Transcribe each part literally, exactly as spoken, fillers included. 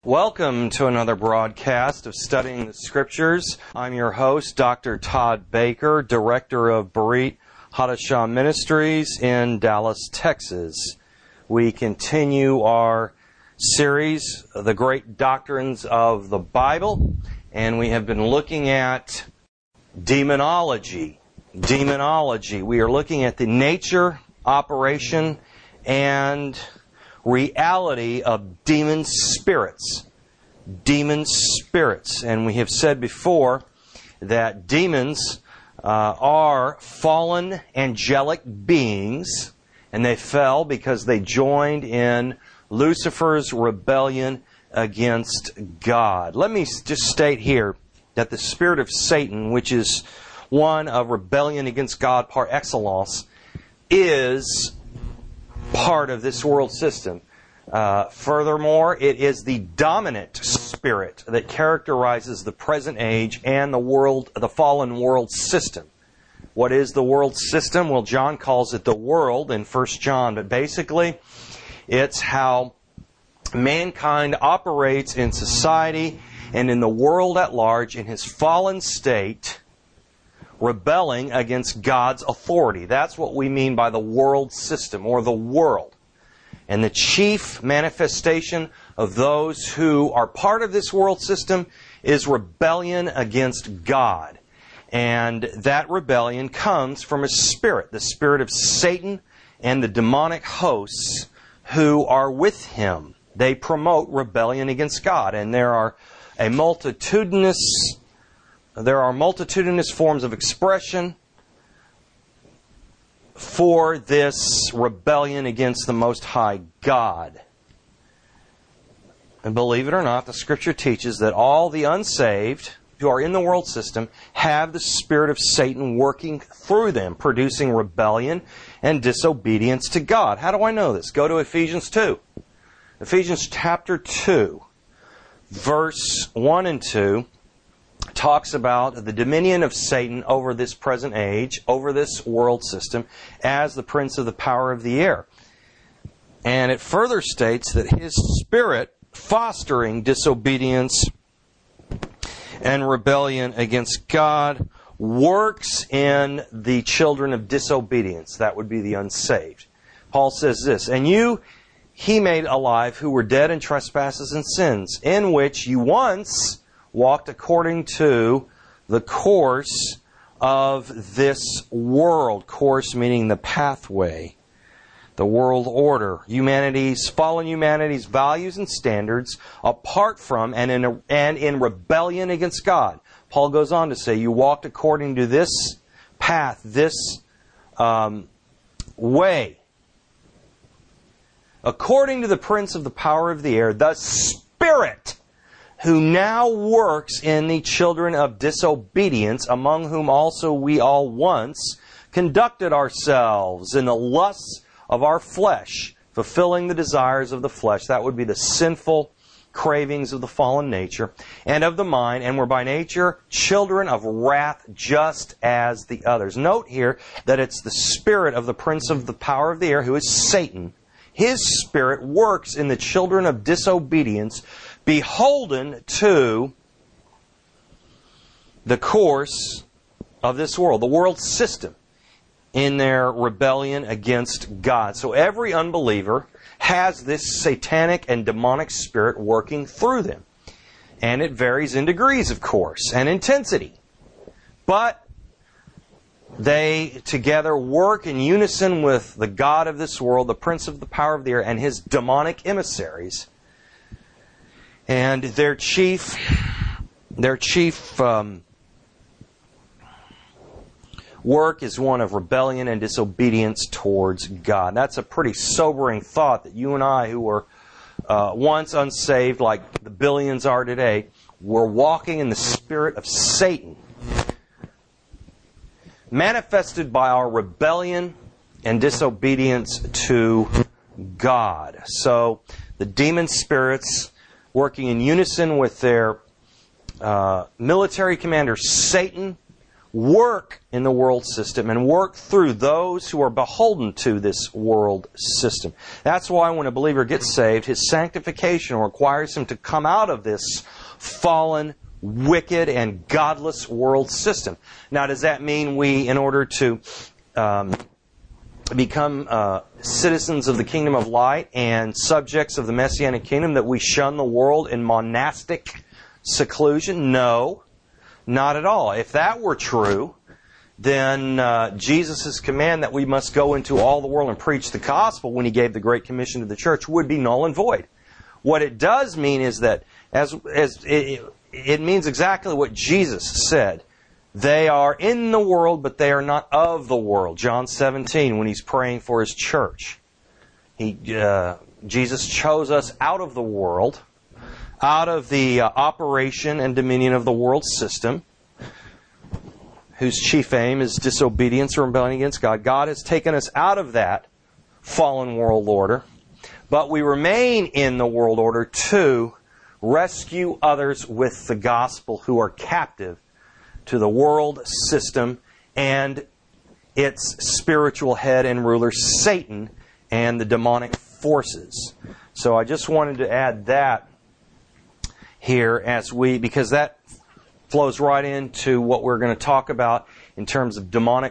Welcome to another broadcast of Studying the Scriptures. I'm your host, Doctor Todd Baker, Director of Berit Hadashah Ministries in Dallas, Texas. We continue our series, The Great Doctrines of the Bible, and we have been looking at demonology. Demonology. We are looking at the nature, operation, and reality of demon spirits. Demon spirits. And we have said before that demons uh, are fallen angelic beings, and they fell because they joined in Lucifer's rebellion against God. Let me just state here that the spirit of Satan, which is one of rebellion against God par excellence, is part of this world system. Uh, furthermore, it is the dominant spirit that characterizes the present age and the world, the fallen world system. What is the world system? Well, John calls it the world in First John, but basically, it's how mankind operates in society and in the world at large in his fallen state, rebelling against God's authority. That's what we mean by the world system, or the world. And the chief manifestation of those who are part of this world system is rebellion against God. And that rebellion comes from a spirit, the spirit of Satan and the demonic hosts who are with him. They promote rebellion against God. And there are a multitudinous There are multitudinous forms of expression for this rebellion against the Most High God. And believe it or not, the Scripture teaches that all the unsaved who are in the world system have the spirit of Satan working through them, producing rebellion and disobedience to God. How do I know this? Go to Ephesians two. Ephesians chapter two, verse one and two. Talks about the dominion of Satan over this present age, over this world system, as the prince of the power of the air. And it further states that his spirit, fostering disobedience and rebellion against God, works in the children of disobedience. That would be the unsaved. Paul says this, "And you he made alive who were dead in trespasses and sins, in which you once walked according to the course of this world." Course meaning the pathway, the world order, humanity's, fallen humanity's values and standards, apart from and in, a, and in rebellion against God. Paul goes on to say, you walked according to this path, this um, way, according to the prince of the power of the air, the Spirit, who now works in the children of disobedience, among whom also we all once conducted ourselves in the lusts of our flesh, fulfilling the desires of the flesh. That would be the sinful cravings of the fallen nature, and of the mind, and were by nature children of wrath just as the others. Note here that it's the spirit of the prince of the power of the air, who is Satan. His spirit works in the children of disobedience, beholden to the course of this world, the world system, in their rebellion against God. So every unbeliever has this satanic and demonic spirit working through them. And it varies in degrees, of course, and intensity. But they together work in unison with the God of this world, the prince of the power of the air, and his demonic emissaries. And their chief, their chief um, work is one of rebellion and disobedience towards God. That's a pretty sobering thought that you and I, who were uh, once unsaved, like the billions are today, were walking in the spirit of Satan, manifested by our rebellion and disobedience to God. So the demon spirits, working in unison with their uh, military commander Satan, work in the world system and work through those who are beholden to this world system. That's why when a believer gets saved, his sanctification requires him to come out of this fallen, wicked, and godless world system. Now, does that mean we, in order to um, become uh, citizens of the kingdom of light and subjects of the Messianic kingdom, that we shun the world in monastic seclusion? No. Not at all. If that were true, then uh, Jesus' command that we must go into all the world and preach the gospel when He gave the Great Commission to the church would be null and void. What it does mean is that, as, as it, it means exactly what Jesus said. They are in the world, but they are not of the world. John seventeen, when He's praying for His church. He, uh, Jesus chose us out of the world, out of the uh, operation and dominion of the world system, whose chief aim is disobedience or rebellion against God. God has taken us out of that fallen world order, but we remain in the world order to rescue others with the gospel who are captive to the world system and its spiritual head and ruler, Satan, and the demonic forces. So I just wanted to add that here as we, because that flows right into what we're going to talk about in terms of demonic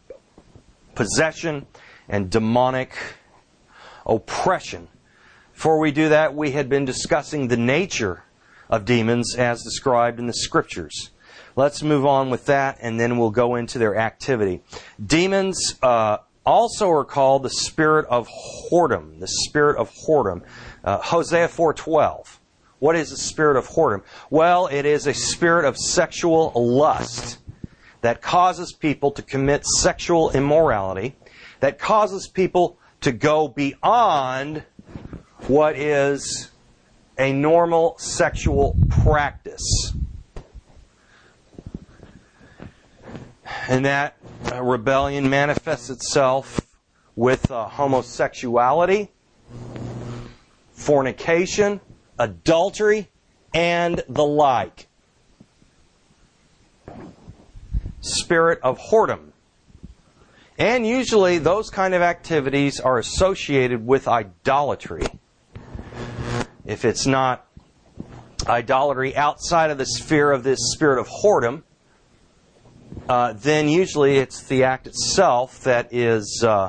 possession and demonic oppression. Before we do that, we had been discussing the nature of demons as described in the Scriptures. Let's move on with that, and then we'll go into their activity. Demons uh, also are called the spirit of whoredom. The spirit of whoredom. Uh, Hosea four twelve. What is the spirit of whoredom? Well, it is a spirit of sexual lust that causes people to commit sexual immorality, that causes people to go beyond what is a normal sexual practice. And that uh, rebellion manifests itself with uh, homosexuality, fornication, adultery, and the like. Spirit of whoredom. And usually those kind of activities are associated with idolatry. If it's not idolatry outside of the sphere of this spirit of whoredom, uh, then usually it's the act itself that is uh,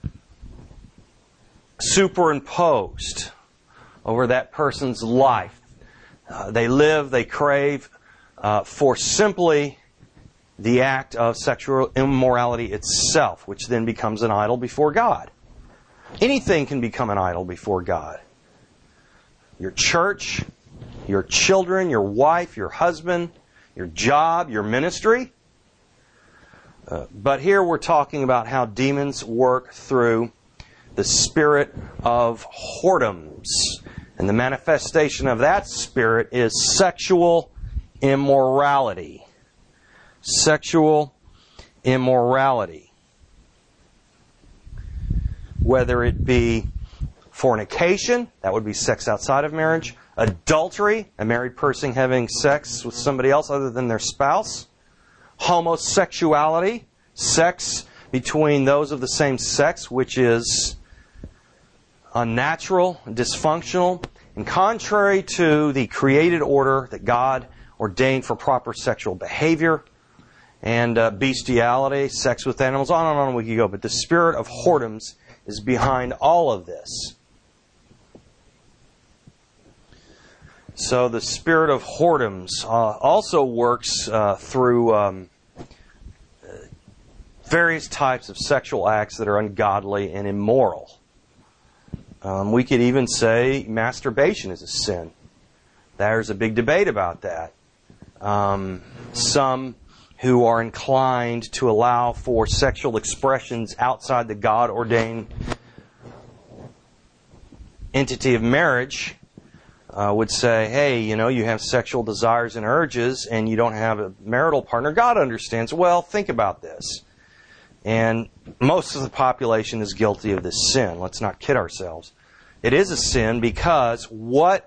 superimposed over that person's life. Uh, they live, they crave uh, for simply the act of sexual immorality itself, which then becomes an idol before God. Anything can become an idol before God. Your church, your children, your wife, your husband, your job, your ministry. Uh, but here we're talking about how demons work through the spirit of whoredoms. And the manifestation of that spirit is sexual immorality. Sexual immorality. Whether it be fornication, that would be sex outside of marriage. Adultery, a married person having sex with somebody else other than their spouse. Homosexuality, sex between those of the same sex, which is unnatural, dysfunctional, and contrary to the created order that God ordained for proper sexual behavior, and uh, bestiality, sex with animals, on and on we could go. But the spirit of whoredoms is behind all of this. So the spirit of whoredoms uh, also works uh, through um, various types of sexual acts that are ungodly and immoral. Um, we could even say masturbation is a sin. There's a big debate about that. Um, some who are inclined to allow for sexual expressions outside the God-ordained entity of marriage uh, would say, hey, you know, you have sexual desires and urges and you don't have a marital partner. God understands. Well, think about this. And most of the population is guilty of this sin. Let's not kid ourselves. It is a sin because what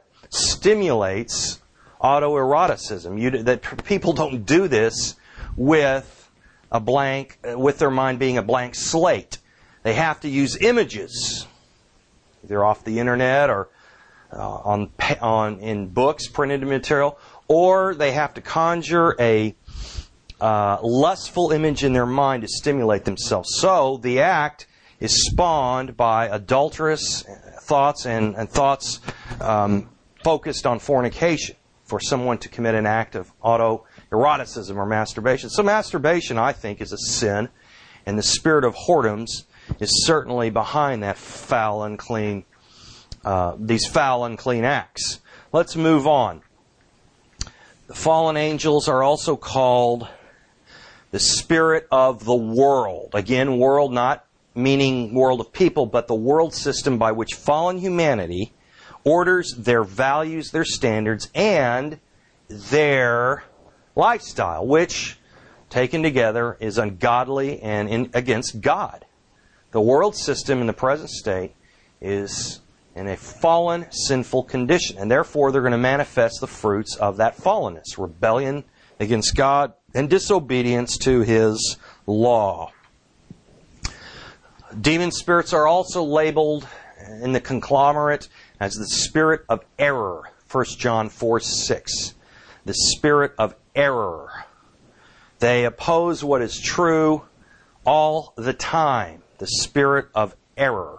stimulates autoeroticism? You, that people don't do this with a blank, with their mind being a blank slate. They have to use images, either off the internet or uh, on on in books, printed material, or they have to conjure a uh, lustful image in their mind to stimulate themselves. So the act is spawned by adulterous thoughts and, and thoughts um, focused on fornication for someone to commit an act of autoeroticism or masturbation. So masturbation, I think, is a sin, and the spirit of whoredoms is certainly behind that foul, unclean, uh, these foul, unclean acts. Let's move on. The fallen angels are also called the spirit of the world. Again, world not meaning world of people, but the world system by which fallen humanity orders their values, their standards, and their lifestyle, which, taken together, is ungodly and in, against God. The world system in the present state is in a fallen, sinful condition, and therefore they're going to manifest the fruits of that fallenness, rebellion against God and disobedience to His law. Demon spirits are also labeled in the conglomerate as the spirit of error, First John four six. The spirit of error. They oppose what is true all the time. The spirit of error.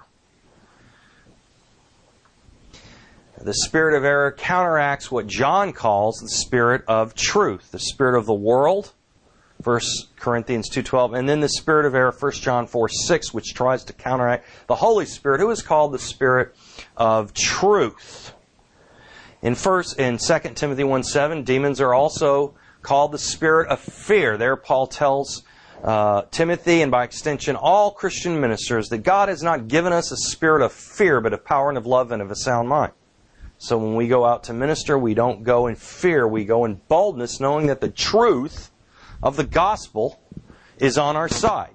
The spirit of error counteracts what John calls the spirit of truth, the spirit of the world, First Corinthians two twelve, and then the spirit of error, First John four six, which tries to counteract the Holy Spirit, who is called the spirit of truth. In first, in Second Timothy one seven, demons are also called the spirit of fear. There Paul tells uh, Timothy, and by extension all Christian ministers, that God has not given us a spirit of fear, but of power and of love and of a sound mind. So when we go out to minister, we don't go in fear, we go in boldness, knowing that the truth of the gospel is on our side.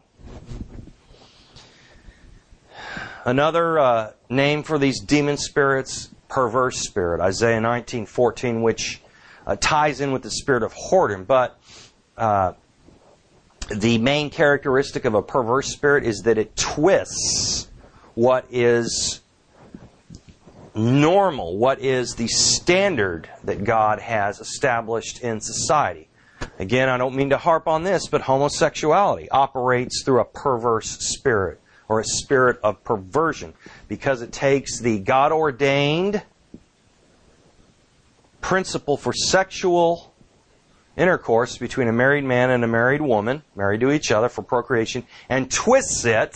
Another uh, name for these demon spirits, perverse spirit, Isaiah nineteen fourteen, which uh, ties in with the spirit of whoredom. But uh, the main characteristic of a perverse spirit is that it twists what is normal, what is the standard that God has established in society. Again, I don't mean to harp on this, but homosexuality operates through a perverse spirit, or a spirit of perversion, because it takes the God-ordained principle for sexual intercourse between a married man and a married woman, married to each other for procreation, and twists it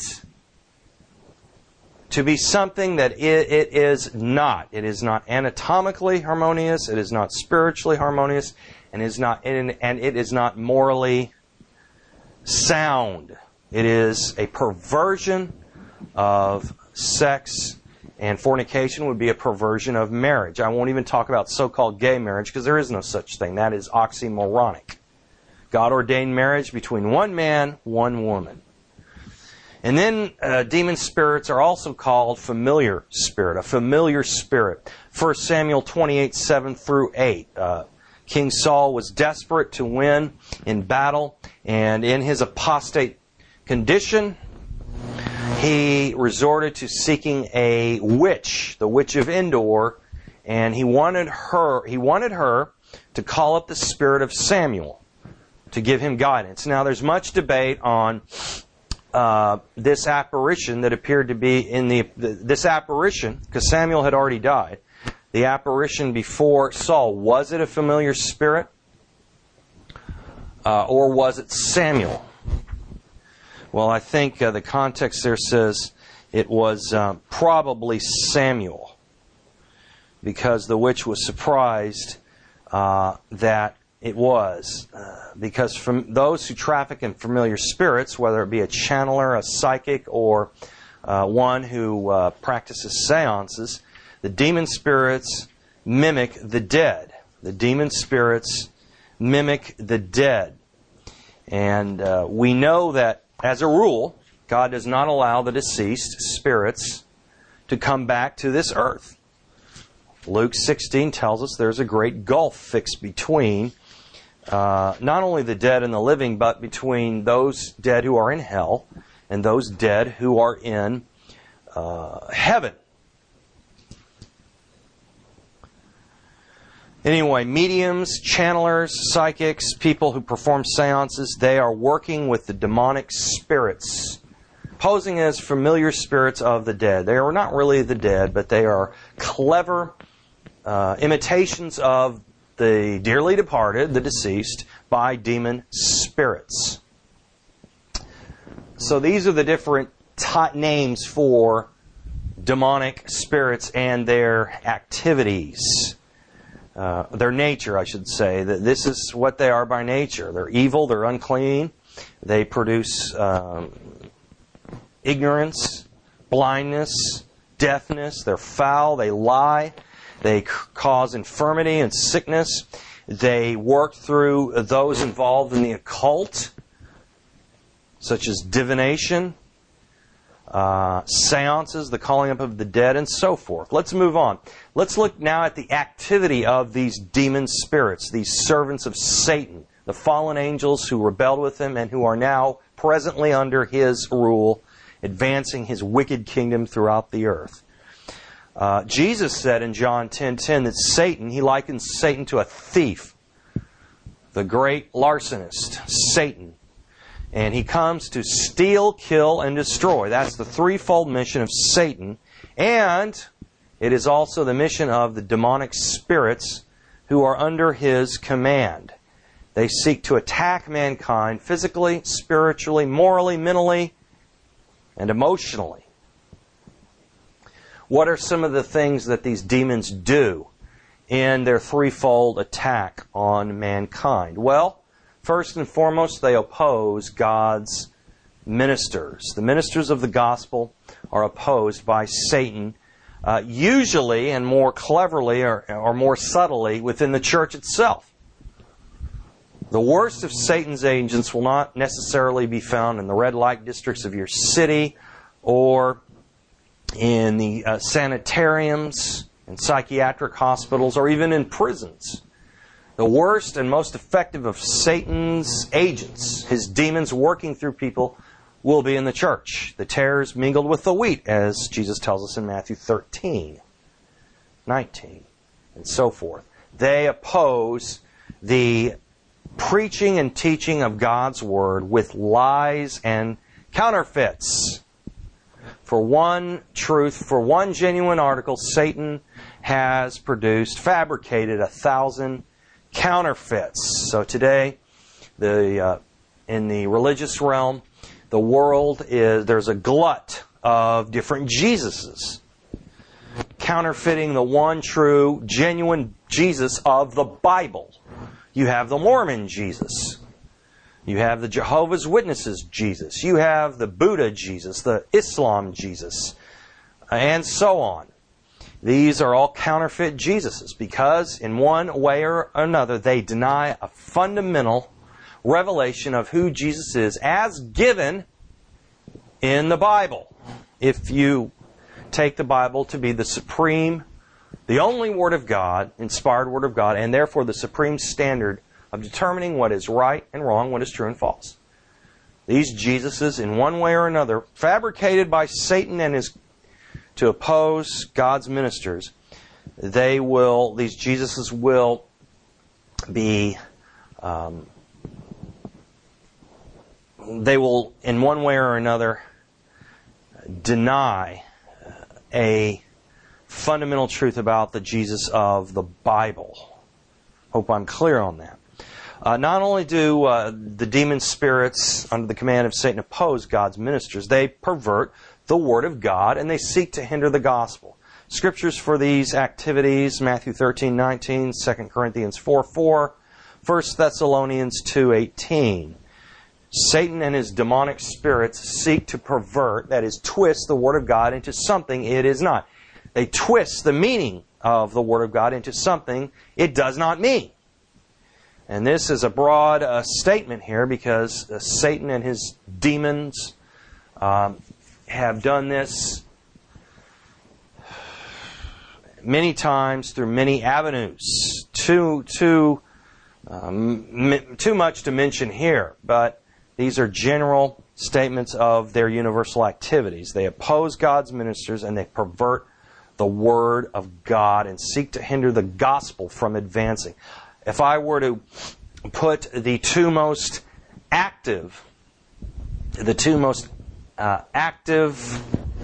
to be something that it, it is not. It is not anatomically harmonious, it is not spiritually harmonious, and is not and it is not morally sound. It is a perversion of sex, and fornication would be a perversion of marriage. I won't even talk about so-called gay marriage, because there is no such thing. That is oxymoronic. God ordained marriage between one man, one woman. And then uh, demon spirits are also called familiar spirit, a familiar spirit. First Samuel twenty-eight, seven through eight. Uh, King Saul was desperate to win in battle, and in his apostate condition, he resorted to seeking a witch, the witch of Endor, and he wanted her, he wanted her to call up the spirit of Samuel to give him guidance. Now, there's much debate on uh, this apparition that appeared to be in the, the this apparition, because Samuel had already died. The apparition before Saul, was it a familiar spirit? Uh, or was it Samuel? Well, I think uh, the context there says it was uh, probably Samuel, because the witch was surprised uh, that it was. Uh, because from those who traffic in familiar spirits, whether it be a channeler, a psychic, or uh, one who uh, practices seances, the demon spirits mimic the dead. The demon spirits mimic the dead. And uh, we know that, as a rule, God does not allow the deceased spirits to come back to this earth. Luke sixteen tells us there's a great gulf fixed between uh, not only the dead and the living, but between those dead who are in hell and those dead who are in uh, heaven. Anyway, mediums, channelers, psychics, people who perform seances, they are working with the demonic spirits, posing as familiar spirits of the dead. They are not really the dead, but they are clever uh, imitations of the dearly departed, the deceased, by demon spirits. So these are the different t- names for demonic spirits and their activities. Uh, their nature, I should say. That this is what they are by nature. They're evil, they're unclean, they produce um, ignorance, blindness, deafness, they're foul, they lie, they c- cause infirmity and sickness, they work through those involved in the occult, such as divination, Uh, seances, the calling up of the dead, and so forth. Let's move on. Let's look now at the activity of these demon spirits, these servants of Satan, the fallen angels who rebelled with him and who are now presently under his rule, advancing his wicked kingdom throughout the earth. Uh, Jesus said in John ten ten that Satan, he likens Satan to a thief, the great larcenist, Satan. And he comes to steal, kill, and destroy. That's the threefold mission of Satan. And it is also the mission of the demonic spirits who are under his command. They seek to attack mankind physically, spiritually, morally, mentally, and emotionally. What are some of the things that these demons do in their threefold attack on mankind? Well, first and foremost, they oppose God's ministers. The ministers of the gospel are opposed by Satan, uh, usually and more cleverly or, or more subtly within the church itself. The worst of Satan's agents will not necessarily be found in the red light districts of your city or in the uh, sanitariums and psychiatric hospitals or even in prisons. The worst and most effective of Satan's agents, his demons working through people, will be in the church. The tares mingled with the wheat, as Jesus tells us in Matthew thirteen, nineteen, and so forth. They oppose the preaching and teaching of God's Word with lies and counterfeits. For one truth, for one genuine article, Satan has produced, fabricated a thousand counterfeits. So today, the uh, in the religious realm, the world is there's a glut of different Jesuses, counterfeiting the one true, genuine Jesus of the Bible. You have the Mormon Jesus. You have the Jehovah's Witnesses Jesus. You have the Buddha Jesus, the Islam Jesus, and so on. These are all counterfeit Jesuses because in one way or another they deny a fundamental revelation of who Jesus is as given in the Bible. If you take the Bible to be the supreme, the only Word of God, inspired Word of God, and therefore the supreme standard of determining what is right and wrong, what is true and false. These Jesuses, in one way or another, fabricated by Satan and his to oppose God's ministers, they will, these Jesuses will be, um, they will, in one way or another, deny a fundamental truth about the Jesus of the Bible. Hope I'm clear on that. Uh, not only do uh, the demon spirits under the command of Satan oppose God's ministers, they pervert the Word of God, and they seek to hinder the gospel. Scriptures for these activities, Matthew thirteen nineteen, Second Corinthians four four, First Thessalonians two eighteen. Satan and his demonic spirits seek to pervert, that is, twist the Word of God into something it is not. They twist the meaning of the Word of God into something it does not mean. And this is a broad uh, statement here because uh, Satan and his demons um, have done this many times through many avenues. Two, two Um, m- too much to mention here, but these are general statements of their universal activities. They oppose God's ministers and they pervert the Word of God and seek to hinder the gospel from advancing. If I were to put the two most active, the two most uh, active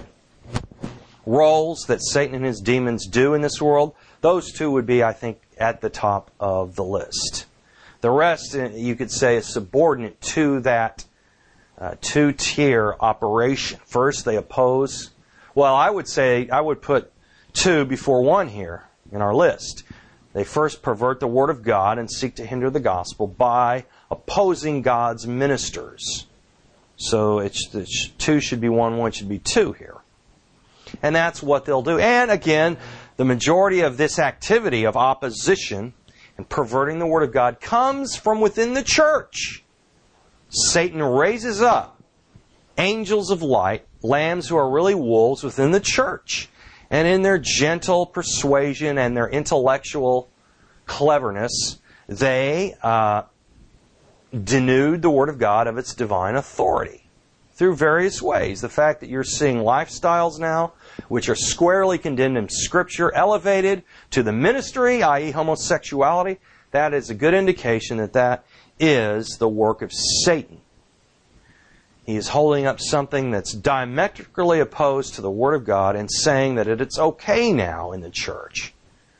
roles that Satan and his demons do in this world, those two would be, I think, at the top of the list. The rest, you could say, is subordinate to that uh, two-tier operation. First, they oppose. Well, I would say, I would put two before one here in our list. They first pervert the Word of God and seek to hinder the gospel by opposing God's ministers. So it's, it's two should be one, one should be two here. And that's what they'll do. And again, the majority of this activity of opposition and perverting the Word of God comes from within the church. Satan raises up angels of light, lambs who are really wolves within the church. And in their gentle persuasion and their intellectual cleverness, they uh, denude the Word of God of its divine authority through various ways. The fact that you're seeing lifestyles now which are squarely condemned in Scripture, elevated to the ministry, that is homosexuality, that is a good indication that that is the work of Satan. He is holding up something that's diametrically opposed to the Word of God and saying that it's okay now in the church.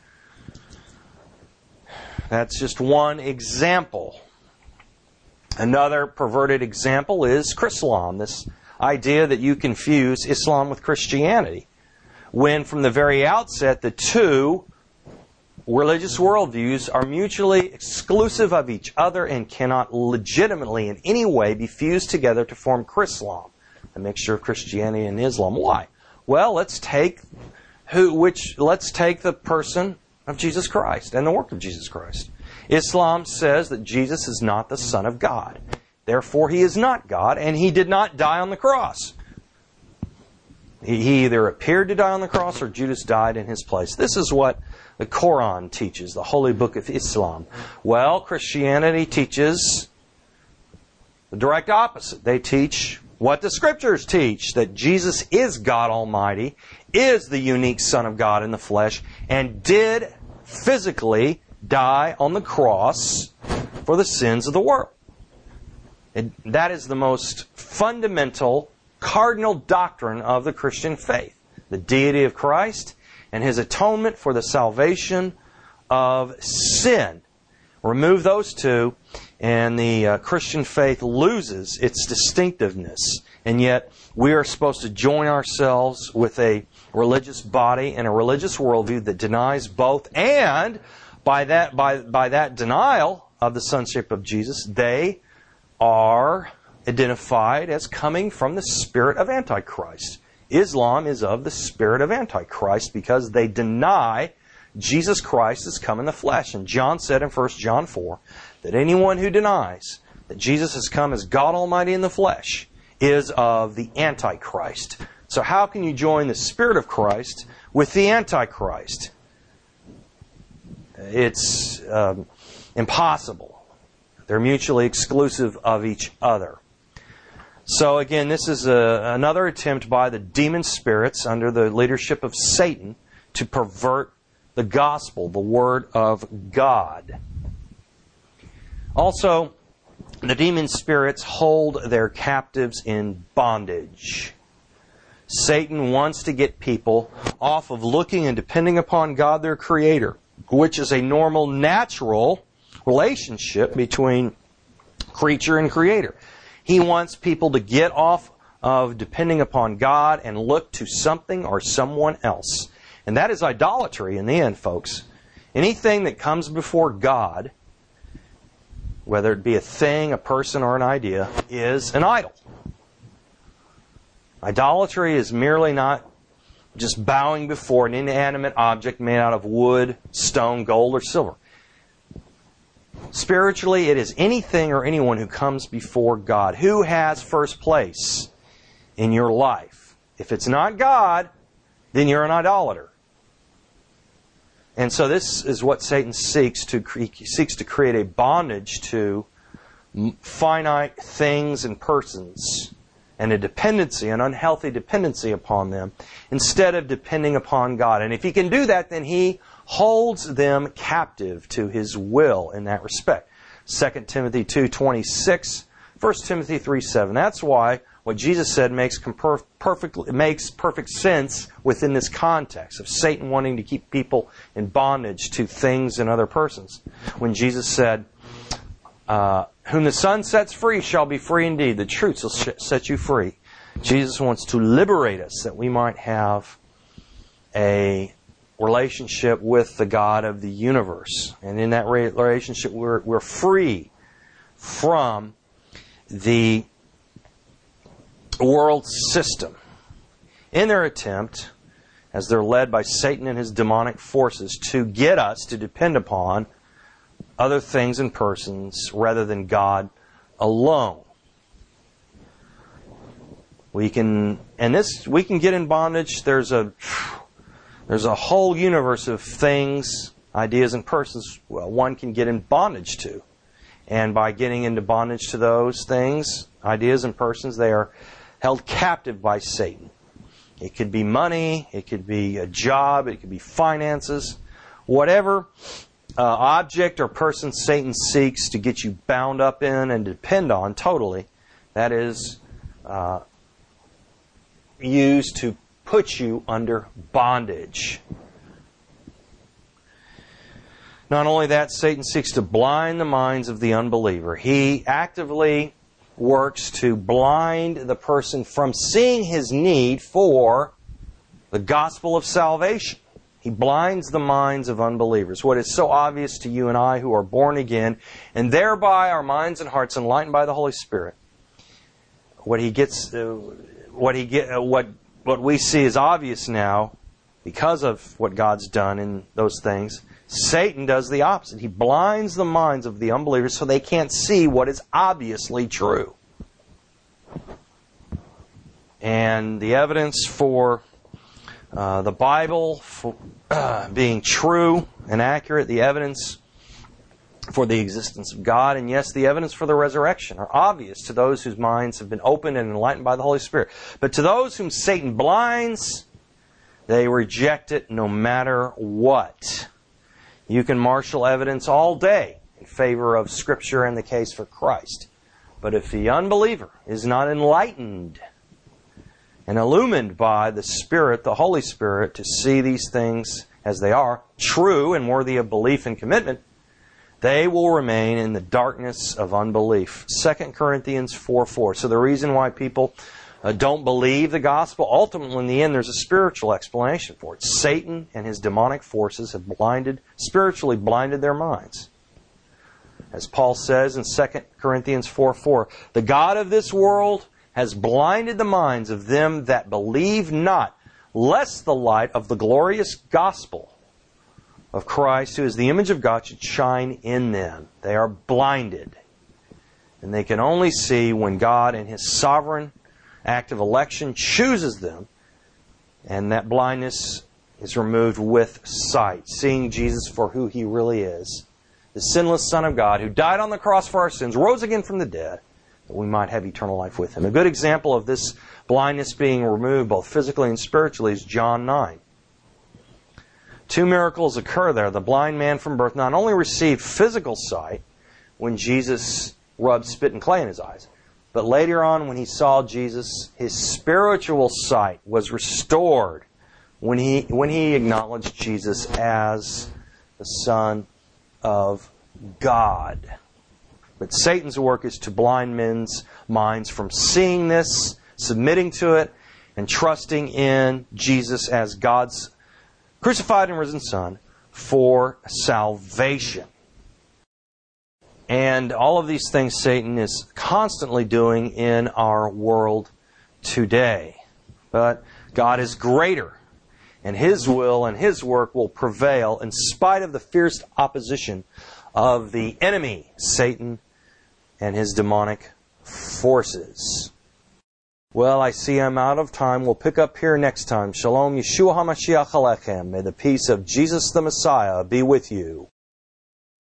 That's just one example. Another perverted example is Chrislam, this idea that you confuse Islam with Christianity, when from the very outset the two religious worldviews are mutually exclusive of each other and cannot legitimately in any way be fused together to form Chrislam, a mixture of Christianity and Islam. Why? Well, let's take who which let's take the person of Jesus Christ and the work of Jesus Christ. Islam says that Jesus is not the Son of God. Therefore, He is not God, and He did not die on the cross. He either appeared to die on the cross or Judas died in His place. This is what the Quran teaches, the holy book of Islam. Well, Christianity teaches the direct opposite. They teach what the Scriptures teach, that Jesus is God Almighty, is the unique Son of God in the flesh, and did physically die on the cross for the sins of the world. It, that is the most fundamental, cardinal doctrine of the Christian faith. The deity of Christ and His atonement for the salvation of sin. Remove those two, and the uh, Christian faith loses its distinctiveness. And yet, we are supposed to join ourselves with a religious body and a religious worldview that denies both. And by that, by, by that denial of the sonship of Jesus, they are identified as coming from the spirit of Antichrist. Islam is of the spirit of Antichrist because they deny Jesus Christ has come in the flesh. And John said in First John four that anyone who denies that Jesus has come as God Almighty in the flesh is of the Antichrist. So how can you join the Spirit of Christ with the Antichrist? It's um, impossible. They're mutually exclusive of each other. So again, this is a, another attempt by the demon spirits under the leadership of Satan to pervert the gospel, the Word of God. Also, the demon spirits hold their captives in bondage. Satan wants to get people off of looking and depending upon God, their Creator, which is a normal, natural relationship between creature and Creator. He wants people to get off of depending upon God and look to something or someone else. And that is idolatry in the end, folks. Anything that comes before God, whether it be a thing, a person, or an idea, is an idol. Idolatry is merely not just bowing before an inanimate object made out of wood, stone, gold, or silver. Spiritually, it is anything or anyone who comes before God. Who has first place in your life? If it's not God, then you're an idolater. And so this is what Satan seeks to he seeks to create a bondage to finite things and persons, and a dependency, an unhealthy dependency upon them, instead of depending upon God. And if he can do that, then he holds them captive to his will in that respect. Second Timothy two twenty-six, First Timothy three seven. That's why what Jesus said makes perfect, it makes perfect sense within this context of Satan wanting to keep people in bondage to things and other persons. When Jesus said, uh, whom the Son sets free shall be free indeed. The truth will set you free. Jesus wants to liberate us that we might have a relationship with the God of the universe. And in that relationship, we're, we're free from the world system in their attempt, as they're led by Satan and his demonic forces, to get us to depend upon other things and persons rather than God alone. We can, and this, we can get in bondage. There's a, there's a whole universe of things, ideas, and persons well, one can get in bondage to. And by getting into bondage to those things, ideas, and persons, they are held captive by Satan. It could be money, it could be a job, it could be finances, whatever uh, object or person Satan seeks to get you bound up in and depend on totally, that is uh, used to put you under bondage. Not only that, Satan seeks to blind the minds of the unbeliever. He actively works to blind the person from seeing his need for the gospel of salvation. He blinds the minds of unbelievers. What is so obvious to you and I who are born again, and thereby our minds and hearts enlightened by the Holy Spirit. What he gets, uh, what he get, uh, what what we see is obvious now because of what God's done in those things. Satan does the opposite. He blinds the minds of the unbelievers so they can't see what is obviously true. And the evidence for uh, the Bible for, uh, being true and accurate, the evidence for the existence of God, and yes, the evidence for the resurrection are obvious to those whose minds have been opened and enlightened by the Holy Spirit. But to those whom Satan blinds, they reject it no matter what. You can marshal evidence all day in favor of Scripture and the case for Christ. But if the unbeliever is not enlightened and illumined by the Spirit, the Holy Spirit, to see these things as they are, true and worthy of belief and commitment, they will remain in the darkness of unbelief. Second Corinthians four four. So the reason why people uh, don't believe the gospel, ultimately in the end there's a spiritual explanation for it. Satan and his demonic forces have blinded, spiritually blinded their minds. As Paul says in Second Corinthians four four, the God of this world has blinded the minds of them that believe not, lest the light of the glorious gospel of Christ, who is the image of God, should shine in them. They are blinded. And they can only see when God in His sovereign act of election chooses them, and that blindness is removed with sight, seeing Jesus for who He really is, the sinless Son of God, who died on the cross for our sins, rose again from the dead, that we might have eternal life with Him. A good example of this blindness being removed, both physically and spiritually, is John nine. Two miracles occur there. The blind man from birth not only received physical sight when Jesus rubbed spit and clay in his eyes, but later on when he saw Jesus, his spiritual sight was restored when he, when he acknowledged Jesus as the Son of God. But Satan's work is to blind men's minds from seeing this, submitting to it, and trusting in Jesus as God's crucified and risen Son for salvation. And all of these things Satan is constantly doing in our world today. But God is greater, and His will and His work will prevail in spite of the fierce opposition of the enemy, Satan, and his demonic forces. Well, I see I'm out of time. We'll pick up here next time. Shalom, Yeshua HaMashiach Alechem. May the peace of Jesus the Messiah be with you.